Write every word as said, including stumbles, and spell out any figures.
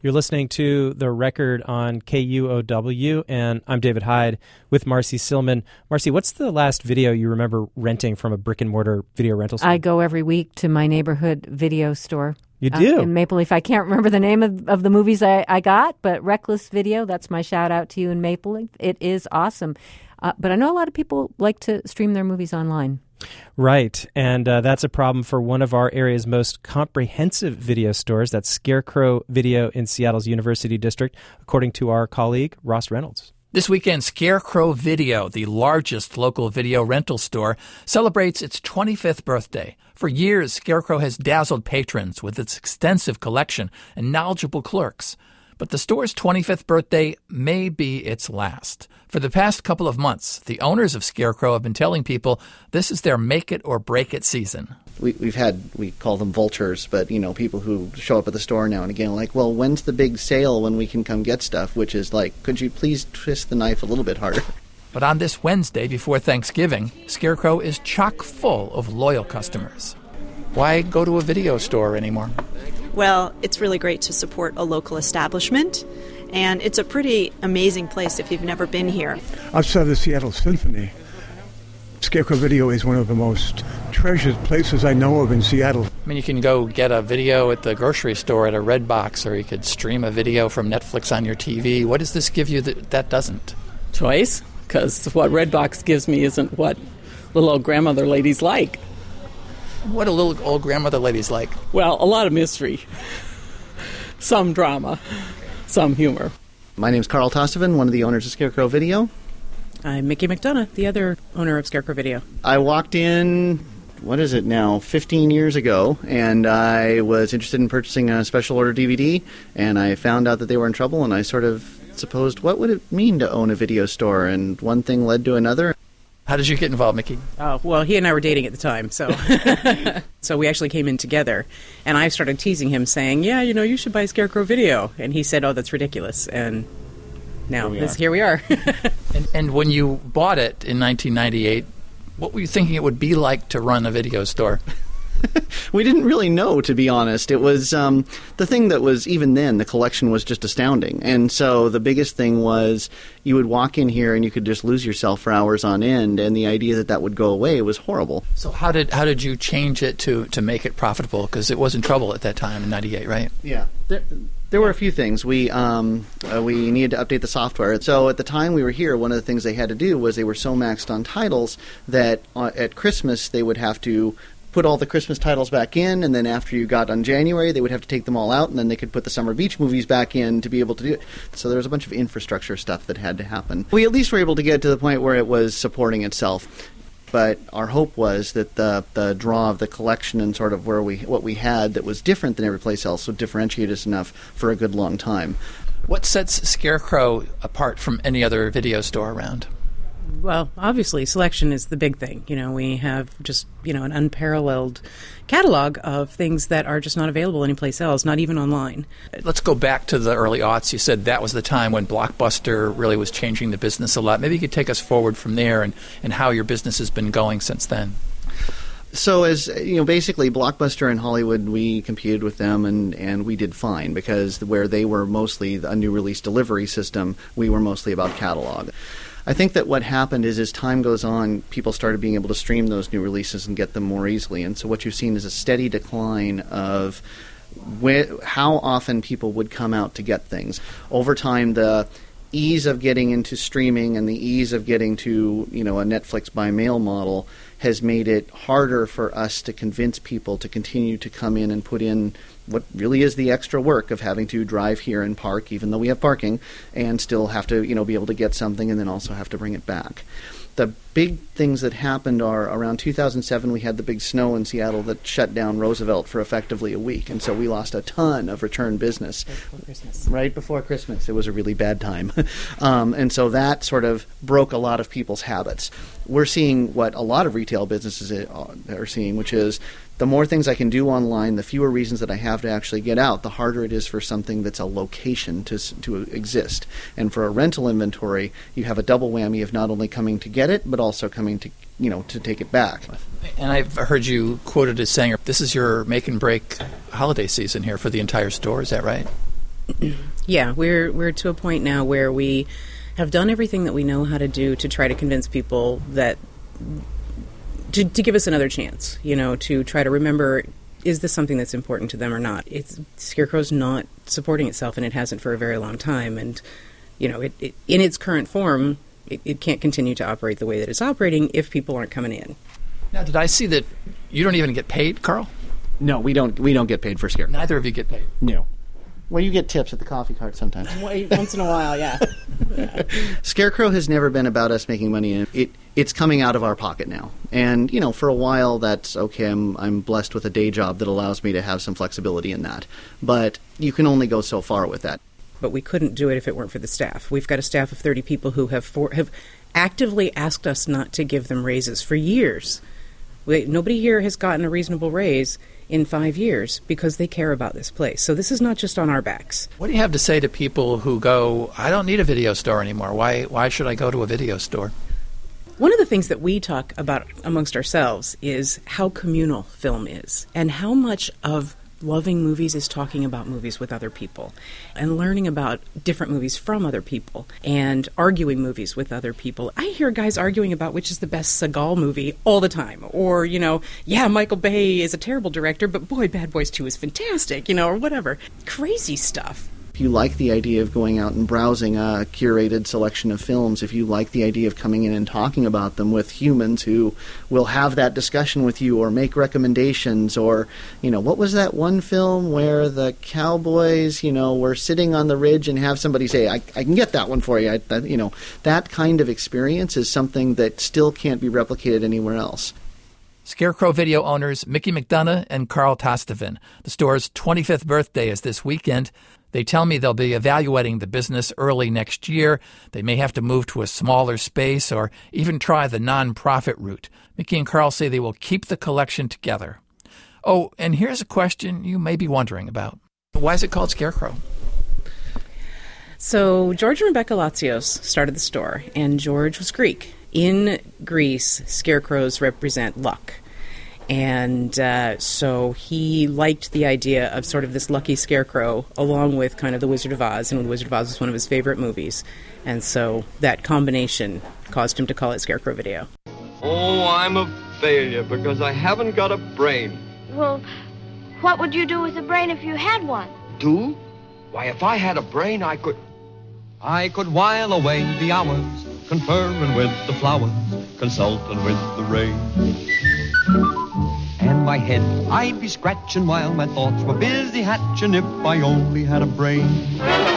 You're listening to The Record on K U O W, and I'm David Hyde with Marcy Silman. Marcy, what's the last video you remember renting from a brick-and-mortar video rental store? I go every week to my neighborhood video store. You do? Uh, in Maple Leaf. I can't remember the name of, of the movies I, I got, but Reckless Video, that's my shout-out to you in Maple Leaf. It is awesome. Uh, but I know a lot of people like to stream their movies online. Right, and uh, that's a problem for one of our area's most comprehensive video stores. That's Scarecrow Video in Seattle's University District, according to our colleague, Ross Reynolds. This weekend, Scarecrow Video, the largest local video rental store, celebrates its twenty-fifth birthday. For years, Scarecrow has dazzled patrons with its extensive collection and knowledgeable clerks. But the store's twenty-fifth birthday may be its last. For the past couple of months, the owners of Scarecrow have been telling people this is their make-it-or-break-it season. We, we've had, we call them vultures, but, you know, people who show up at the store now and again like, well, when's the big sale when we can come get stuff? Which is like, could you please twist the knife a little bit harder? But on this Wednesday before Thanksgiving, Scarecrow is chock full of loyal customers. Why go to a video store anymore? Well, it's really great to support a local establishment, and it's a pretty amazing place if you've never been here. Outside of the Seattle Symphony, Scarecrow Video is one of the most treasured places I know of in Seattle. I mean, you can go get a video at the grocery store at a Redbox, or you could stream a video from Netflix on your T V. What does this give you that that doesn't? Choice, because what Redbox gives me isn't what little old grandmother ladies like. What do little old grandmother ladies like? Well, a lot of mystery, some drama, some humor. My name's Carl Tostovan, one of the owners of Scarecrow Video. I'm Mickey McDonough, the other owner of Scarecrow Video. I walked in, what is it now, fifteen years ago, and I was interested in purchasing a special order D V D, and I found out that they were in trouble, and I sort of supposed, what would it mean to own a video store? And one thing led to another. How did you get involved, Mickey? Oh, well, he and I were dating at the time, so so we actually came in together. And I started teasing him, saying, yeah, you know, you should buy Scarecrow Video. And he said, oh, that's ridiculous. And now, here we this, here we are. and, and when you bought it in nineteen ninety-eight, what were you thinking it would be like to run a video store? We didn't really know, to be honest. It was um, the thing that was, even then, the collection was just astounding. And so the biggest thing was you would walk in here and you could just lose yourself for hours on end, and the idea that that would go away was horrible. So how did how did you change it to, to make it profitable? Because it was in trouble at that time in ninety-eight, right? Yeah. There, there were a few things. We um, uh, we needed to update the software. So at the time we were here, one of the things they had to do was they were so maxed on titles that uh, at Christmas they would have to put all the Christmas titles back in, and then after you got on January, they would have to take them all out, and then they could put the Summer Beach movies back in to be able to do it. So there was a bunch of infrastructure stuff that had to happen. We at least were able to get to the point where it was supporting itself. But our hope was that the the draw of the collection and sort of where we what we had that was different than every place else would differentiate us enough for a good long time. What sets Scarecrow apart from any other video store around? Well, obviously, selection is the big thing. You know, we have just, you know, an unparalleled catalog of things that are just not available anyplace else, not even online. Let's go back to the early aughts. You said that was the time when Blockbuster really was changing the business a lot. Maybe you could take us forward from there and, and how your business has been going since then. So as, you know, basically Blockbuster in Hollywood, we competed with them and, and we did fine because where they were mostly a new release delivery system, we were mostly about catalog. I think that what happened is as time goes on, people started being able to stream those new releases and get them more easily. And so what you've seen is a steady decline of wh- how often people would come out to get things. Over time, the ease of getting into streaming and the ease of getting to, you know, a Netflix by mail model has made it harder for us to convince people to continue to come in and put in what really is the extra work of having to drive here and park, even though we have parking, and still have to, you know, be able to get something and then also have to bring it back. The big things that happened are around two thousand seven we had the big snow in Seattle that shut down Roosevelt for effectively a week, and so we lost a ton of return business. Right before Christmas. Right before Christmas. It was a really bad time. um, and so that sort of broke a lot of people's habits. We're seeing what a lot of retail businesses are seeing, which is the more things I can do online, the fewer reasons that I have to actually get out, the harder it is for something that's a location to to exist. And for a rental inventory, you have a double whammy of not only coming to get it, but also coming to, you know, to take it back. And I've heard you quoted as saying, this is your make and break holiday season here for the entire store. Is that right? Yeah, we're we're to a point now where we have done everything that we know how to do to try to convince people that to, to give us another chance, you know, to try to remember, is this something that's important to them or not? It's Scarecrow's not supporting itself, and it hasn't for a very long time. And, you know, it, it, in its current form, it, it can't continue to operate the way that it's operating if people aren't coming in. Now, did I see that you don't even get paid, Carl? No, we don't. We don't get paid for Scarecrow. Neither of you get paid. No. Well, you get tips at the coffee cart sometimes. Once in a while, yeah. yeah. Scarecrow has never been about us making money. It it's coming out of our pocket now, and you know, for a while that's okay. I'm I'm blessed with a day job that allows me to have some flexibility in that, but you can only go so far with that. But we couldn't do it if it weren't for the staff. We've got a staff of thirty people who have for, have actively asked us not to give them raises for years. We, nobody here has gotten a reasonable raise in five years because they care about this place. So this is not just on our backs. What do you have to say to people who go, I don't need a video store anymore. Why why should I go to a video store? One of the things that we talk about amongst ourselves is how communal film is and how much of loving movies is talking about movies with other people and learning about different movies from other people and arguing movies with other people. I hear guys arguing about which is the best Seagal movie all the time. Or, you know, yeah, Michael Bay is a terrible director, but boy, Bad Boys two is fantastic, you know, or whatever. Crazy stuff. If you like the idea of going out and browsing a curated selection of films, if you like the idea of coming in and talking about them with humans who will have that discussion with you or make recommendations, or, you know, what was that one film where the cowboys, you know, were sitting on the ridge and have somebody say, I, I can get that one for you. I, that, you know, that kind of experience is something that still can't be replicated anywhere else. Scarecrow Video owners Mickey McDonough and Carl Tostevin. The store's twenty-fifth birthday is this weekend. They tell me they'll be evaluating the business early next year. They may have to move to a smaller space or even try the non-profit route. Mickey and Carl say they will keep the collection together. Oh, and here's a question you may be wondering about. Why is it called Scarecrow? So George and Rebecca Latsios started the store, and George was Greek. In Greece, scarecrows represent luck. And uh, so he liked the idea of sort of this lucky scarecrow along with kind of The Wizard of Oz, and The Wizard of Oz is one of his favorite movies. And so that combination caused him to call it Scarecrow Video. Oh, I'm a failure because I haven't got a brain. Well, what would you do with a brain if you had one? Do? Why, if I had a brain, I could... I could while away the hours, conferring with the flowers, consulting with the rain. And my head I'd be scratching while my thoughts were busy hatching if I only had a brain.